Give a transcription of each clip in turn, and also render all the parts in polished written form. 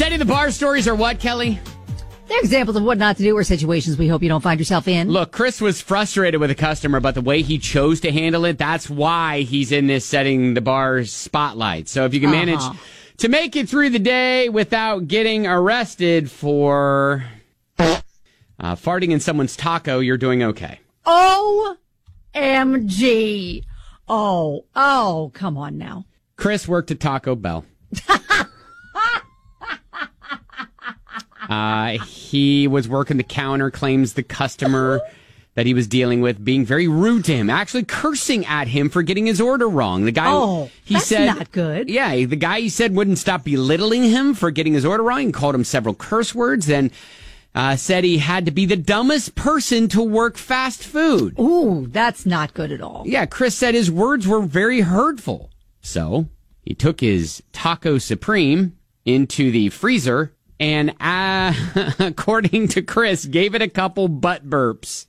Setting the bar stories are what, Kelly? They're examples of what not to do or situations we hope you don't find yourself in. Look, Chris was frustrated with a customer, but the way he chose to handle it, that's why he's in this setting the bar spotlight. So if you can manage to make it through the day without getting arrested for farting in someone's taco, you're doing okay. OMG. Oh, come on now. Chris worked at Taco Bell. He was working the counter, claims the customer that he was dealing with being very rude to him, actually cursing at him for getting his order wrong. The guy, that's not good. Yeah, the guy he said wouldn't stop belittling him for getting his order wrong and called him several curse words and said he had to be the dumbest person to work fast food. Ooh, that's not good at all. Yeah, Chris said his words were very hurtful. So he took his Taco Supreme into the freezer and, according to Chris, gave it a couple butt burps.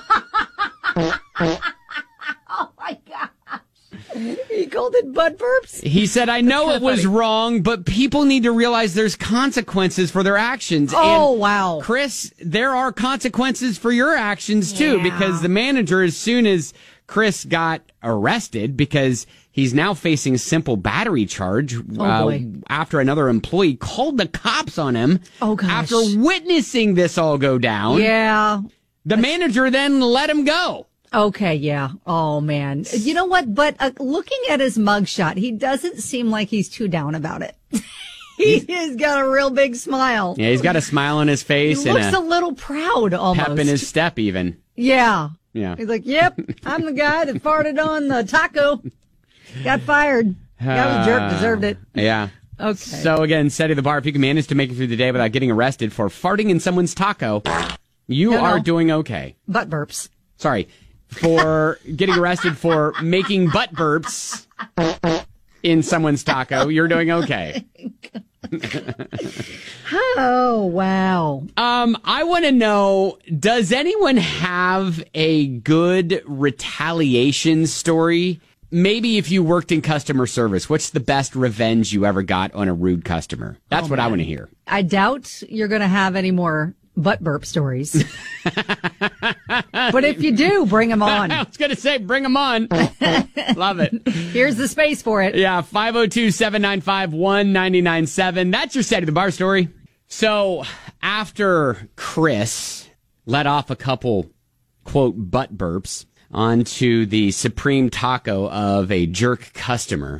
Oh, my gosh. He called it butt burps? He said, I know it was wrong, but people need to realize there's consequences for their actions. Oh, and wow. Chris, there are consequences for your actions, too, because the manager, as soon as Chris got arrested, because he's now facing a simple battery charge after another employee called the cops on him after witnessing this all go down. Yeah. The manager then let him go. Okay, yeah. Oh, man. You know what? But looking at his mugshot, he doesn't seem like he's too down about it. He's got a real big smile. Yeah, he's got a smile on his face. He looks a little proud, almost. Pep in his step, even. Yeah. Yeah. He's like, yep, I'm the guy that farted on the taco. Got fired. Guy was a jerk, deserved it. Yeah. Okay. So again, setting the bar. If you can manage to make it through the day without getting arrested for farting in someone's taco, you are doing okay. Butt burps. Sorry. For getting arrested for making butt burps in someone's taco, you're doing okay. Oh, wow. I want to know, does anyone have a good retaliation story? Maybe if you worked in customer service, what's the best revenge you ever got on a rude customer? That's what I want to hear. I doubt you're going to have any more butt burp stories. But if you do, bring them on. I was going to say, bring them on. Love it. Here's the space for it. Yeah, 502-795-1997. That's your Setting the Bar story. So after Chris let off a couple, quote, butt burps onto the supreme taco of a jerk customer,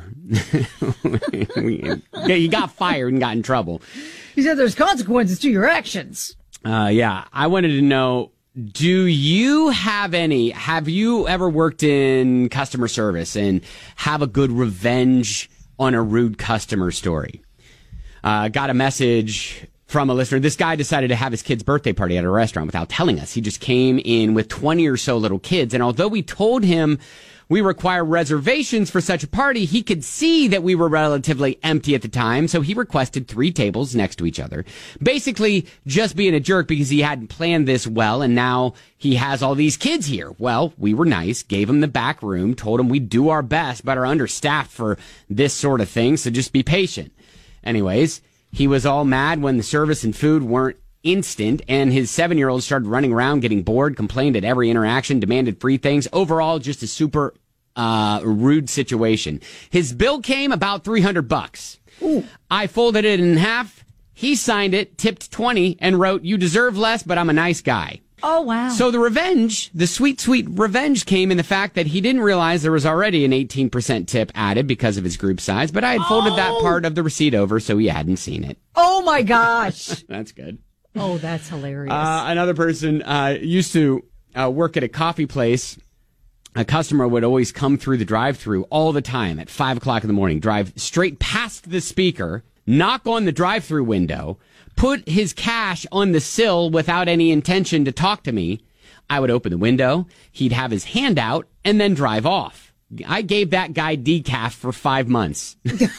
he got fired and got in trouble. He said there's consequences to your actions. Yeah, I wanted to know, have you ever worked in customer service and have a good revenge on a rude customer story? Got a message from a listener. This guy decided to have his kid's birthday party at a restaurant without telling us. He just came in with 20 or so little kids. And although we told him we require reservations for such a party, he could see that we were relatively empty at the time. So he requested 3 tables next to each other. Basically just being a jerk because he hadn't planned this well. And now he has all these kids here. Well, we were nice, gave him the back room, told him we'd do our best, but are understaffed for this sort of thing. So just be patient. Anyways, he was all mad when the service and food weren't instant, and his 7-year-old started running around getting bored, complained at every interaction, demanded free things. Overall, just a super rude situation. His bill came about $300. Ooh. I folded it in half. He signed it, tipped 20, and wrote, "You deserve less, but I'm a nice guy." Oh, wow. So the revenge, the sweet, sweet revenge came in the fact that he didn't realize there was already an 18% tip added because of his group size, but I had folded that part of the receipt over so he hadn't seen it. Oh, my gosh. That's good. Oh, that's hilarious. Another person used to work at a coffee place. A customer would always come through the drive-thru all the time at 5 o'clock in the morning, drive straight past the speaker, knock on the drive-thru window, put his cash on the sill without any intention to talk to me. I would open the window, he'd have his hand out, and then drive off. I gave that guy decaf for 5 months.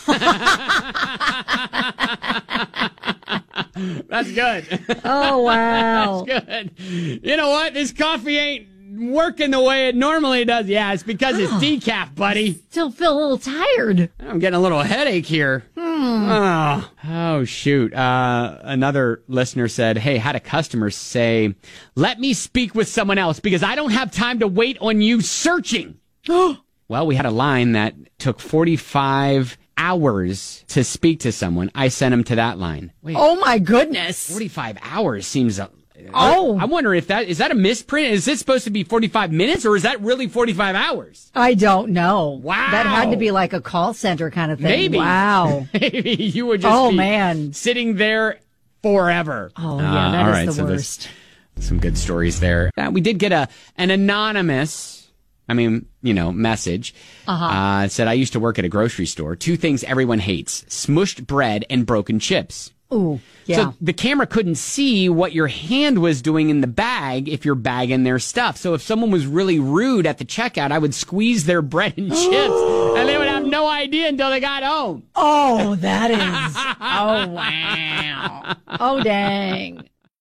That's good. Oh, wow. That's good. You know what? This coffee ain't working the way it normally does. Yeah, it's because it's decaf, buddy. Still feel a little tired. I'm getting a little headache here. Oh, shoot. Another listener said, hey, had a customer say, let me speak with someone else because I don't have time to wait on you searching. Well, we had a line that took 45 hours to speak to someone. I sent him to that line. Wait, oh, my goodness. 45 hours seems... I wonder if is that a misprint? Is it supposed to be 45 minutes or is that really 45 hours? I don't know. Wow. That had to be like a call center kind of thing. Maybe. Wow. Maybe you were just man. sitting there forever. Oh, yeah, that is the worst. Some good stories there. We did get an anonymous, message. It said, I used to work at a grocery store. 2 things everyone hates, smushed bread and broken chips. Ooh, yeah. So the camera couldn't see what your hand was doing in the bag if you're bagging their stuff. So if someone was really rude at the checkout, I would squeeze their bread and chips, and they would have no idea until they got home. Oh, that is... Oh, wow. Oh, dang.